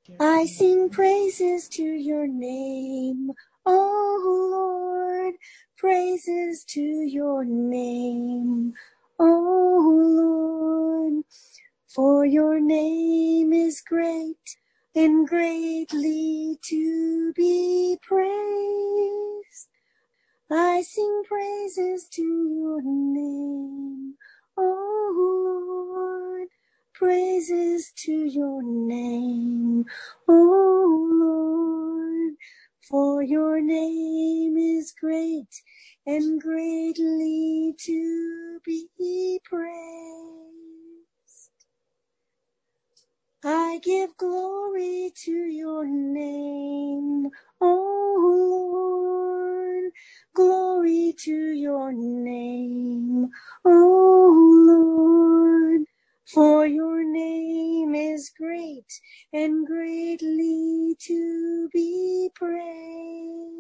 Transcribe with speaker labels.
Speaker 1: I sing praises to your name, O Lord, praises to your name, O Lord, for your name is great and greatly to be praised. I sing praises to your name, O Lord, praises to your name, O Lord, for your name is great and greatly to be praised. I give glory to your name, O Lord, glory to your name, O Lord, for your name is great and greatly to be praised.